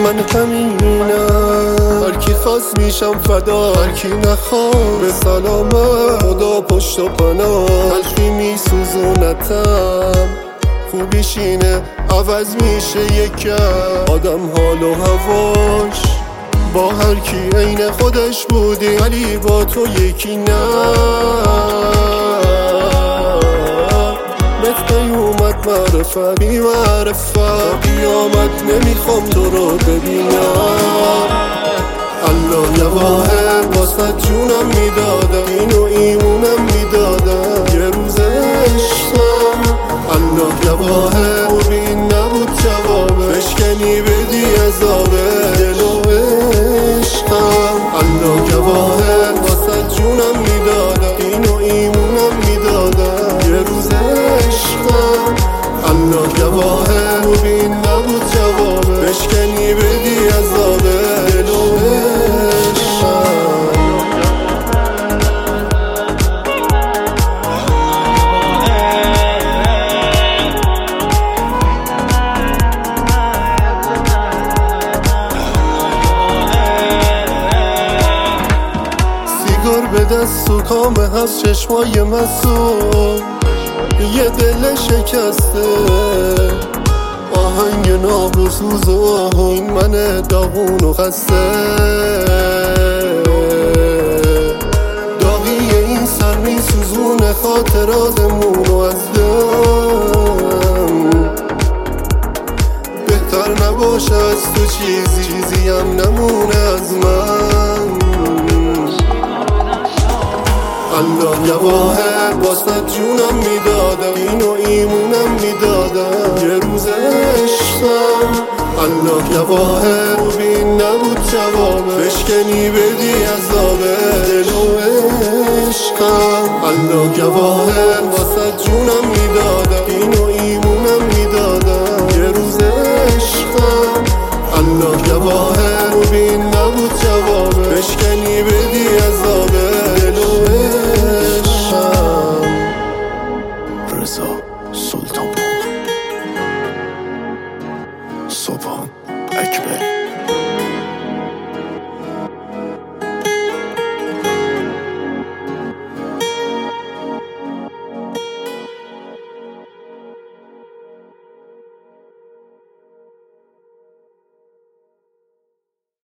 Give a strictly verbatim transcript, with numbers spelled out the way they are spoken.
من همینم، هر کی خواست میشم فدا، هر کی نخواد به سلامت. خدا پشت و پناه، تلخی میسوزونتم، خوبیش اینه عوض میشه یکم. آدم حال و هواش با هر کی عین خودش بودی، ولی با تو یکی نه. بهت نیومد معرفت بی معرفت، قیامت نمیخوام تو رو ببینم. الله یه واحد واسه جونم میدادم، اینو ایمونم میدادم یه روز عشقم. الله یه واحد خوبی نبود جوابه، بشکنی بدی عذابه دل و عشقم. الله یه واحد واسه جونم میدادم، اینو ایمونم میدادم یه روز عشقم. الله یه واحد خوبی نبود جوابه، بشکنی بدی عذابه دل و عشقم. سیگار به دست و کامه هست چشمای مسون، یه دل شکسته آهنگ ناب و سوز و آهنگ من داغون و خسته. داغی این سر می سوزونه خاطراتمونو از دم، بهتر نباشه از تو چیزی چیزی هم نمونه از من. الله یه واحد واسه جونم میدادم، اینو ایمونم میدادم یه روز عشقم. الله یه واحد خوبی نبود جوابه، بشکنی بدی عذابه دل و عشقم. الله یه واحد واسه جونم میدادم، اینو ایمونم میدادم یه روز عشقم. الله یه واحد خوبی نبود جوابه، بشکنی بدی عذابه دل و عشقم. رضا سلطانپور، سبحان اکبری.